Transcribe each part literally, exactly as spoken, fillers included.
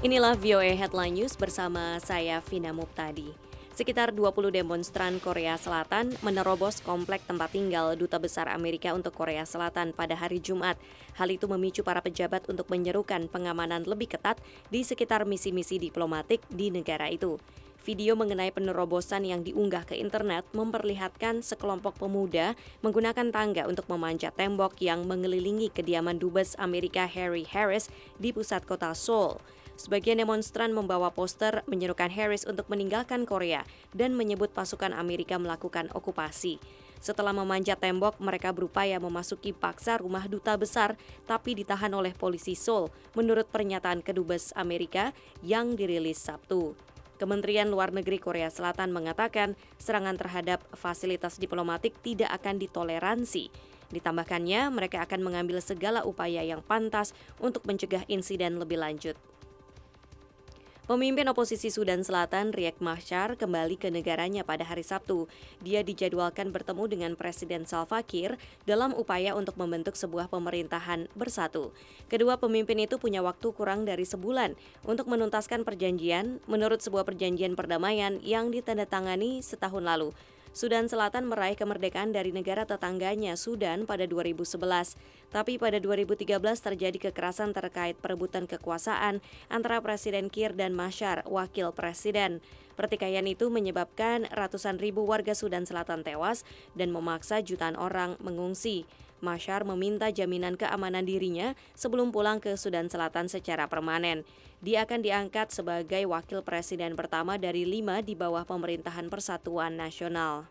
Inilah V O A Headline News bersama saya Vina Muptadi. Sekitar dua puluh demonstran Korea Selatan menerobos komplek tempat tinggal Duta Besar Amerika untuk Korea Selatan pada hari Jumat. Hal itu memicu para pejabat untuk menyerukan pengamanan lebih ketat di sekitar misi-misi diplomatik di negara itu. Video mengenai penerobosan yang diunggah ke internet memperlihatkan sekelompok pemuda menggunakan tangga untuk memanjat tembok yang mengelilingi kediaman Dubes Amerika Harry Harris di pusat kota Seoul. Sebagian demonstran membawa poster menyerukan Harris untuk meninggalkan Korea dan menyebut pasukan Amerika melakukan okupasi. Setelah memanjat tembok, mereka berupaya memasuki paksa rumah duta besar, tapi ditahan oleh polisi Seoul, menurut pernyataan kedubes Amerika yang dirilis Sabtu. Kementerian Luar Negeri Korea Selatan mengatakan serangan terhadap fasilitas diplomatik tidak akan ditoleransi. Ditambahkannya, mereka akan mengambil segala upaya yang pantas untuk mencegah insiden lebih lanjut. Pemimpin oposisi Sudan Selatan, Riek Machar, kembali ke negaranya pada hari Sabtu. Dia dijadwalkan bertemu dengan Presiden Salva Kiir dalam upaya untuk membentuk sebuah pemerintahan bersatu. Kedua pemimpin itu punya waktu kurang dari sebulan untuk menuntaskan perjanjian menurut sebuah perjanjian perdamaian yang ditandatangani setahun lalu. Sudan Selatan meraih kemerdekaan dari negara tetangganya Sudan pada dua ribu sebelas. Tapi pada dua ribu tiga belas terjadi kekerasan terkait perebutan kekuasaan antara Presiden Kiir dan Machar, wakil presiden. Pertikaian itu menyebabkan ratusan ribu warga Sudan Selatan tewas dan memaksa jutaan orang mengungsi. Machar meminta jaminan keamanan dirinya sebelum pulang ke Sudan Selatan secara permanen. Dia akan diangkat sebagai wakil presiden pertama dari lima di bawah pemerintahan Persatuan Nasional.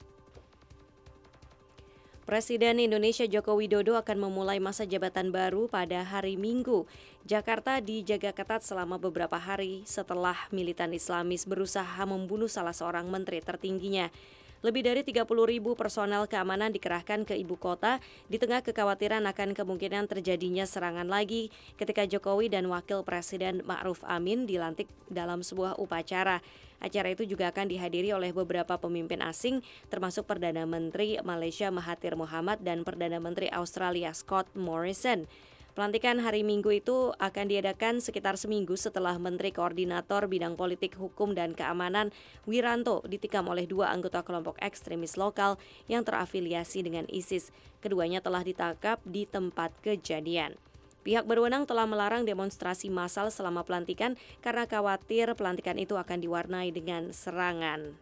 Presiden Indonesia Joko Widodo akan memulai masa jabatan baru pada hari Minggu. Jakarta dijaga ketat selama beberapa hari setelah militan Islamis berusaha membunuh salah seorang menteri tertingginya. Lebih dari tiga puluh ribu personel keamanan dikerahkan ke ibu kota di tengah kekhawatiran akan kemungkinan terjadinya serangan lagi ketika Jokowi dan Wakil Presiden Ma'ruf Amin dilantik dalam sebuah upacara. Acara itu juga akan dihadiri oleh beberapa pemimpin asing, termasuk Perdana Menteri Malaysia Mahathir Mohamad dan Perdana Menteri Australia Scott Morrison. Pelantikan hari Minggu itu akan diadakan sekitar seminggu setelah Menteri Koordinator Bidang Politik, Hukum, dan Keamanan Wiranto ditikam oleh dua anggota kelompok ekstremis lokal yang terafiliasi dengan ISIS. Keduanya telah ditangkap di tempat kejadian. Pihak berwenang telah melarang demonstrasi massal selama pelantikan karena khawatir pelantikan itu akan diwarnai dengan serangan.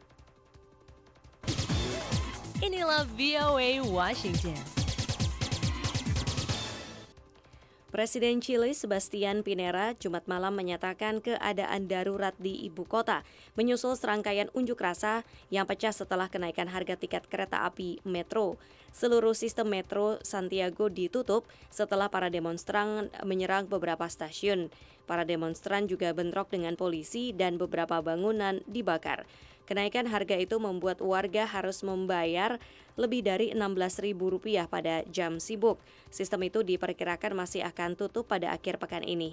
Inilah V O A Washington. Presiden Chile Sebastián Pinera Jumat malam menyatakan keadaan darurat di ibu kota menyusul serangkaian unjuk rasa yang pecah setelah kenaikan harga tiket kereta api metro. Seluruh sistem metro Santiago ditutup setelah para demonstran menyerang beberapa stasiun. Para demonstran juga bentrok dengan polisi dan beberapa bangunan dibakar. Kenaikan harga itu membuat warga harus membayar lebih dari enam belas ribu rupiah pada jam sibuk. Sistem itu diperkirakan masih akan tutup pada akhir pekan ini.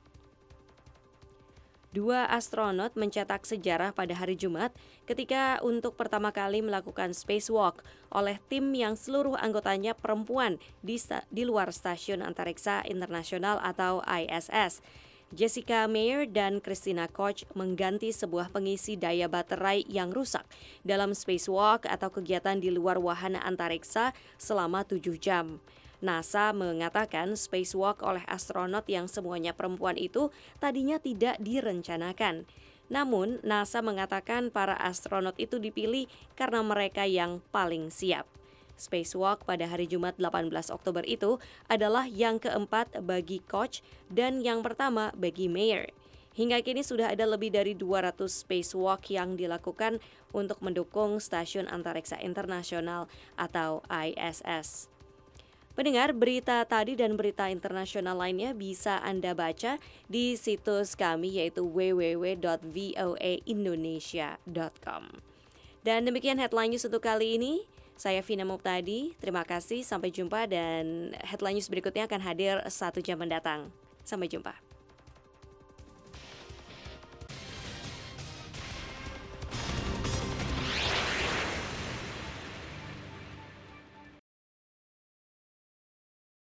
Dua astronot mencetak sejarah pada hari Jumat ketika untuk pertama kali melakukan spacewalk oleh tim yang seluruh anggotanya perempuan di, di luar Stasiun Antariksa Internasional atau I S S. Jessica Meir dan Christina Koch mengganti sebuah pengisi daya baterai yang rusak dalam spacewalk atau kegiatan di luar wahana antariksa selama tujuh jam. NASA mengatakan spacewalk oleh astronot yang semuanya perempuan itu tadinya tidak direncanakan. Namun, NASA mengatakan para astronot itu dipilih karena mereka yang paling siap. Spacewalk pada hari Jumat delapan belas Oktober itu adalah yang keempat bagi Koch dan yang pertama bagi Meir. Hingga kini sudah ada lebih dari dua ratus spacewalk yang dilakukan untuk mendukung Stasiun Antariksa Internasional atau I S S. Pendengar, berita tadi dan berita internasional lainnya bisa Anda baca di situs kami yaitu w w w dot v o a indonesia dot com. Dan demikian headline news untuk kali ini. Saya Vina Muptadi, terima kasih, sampai jumpa dan headline news berikutnya akan hadir satu jam mendatang. Sampai jumpa.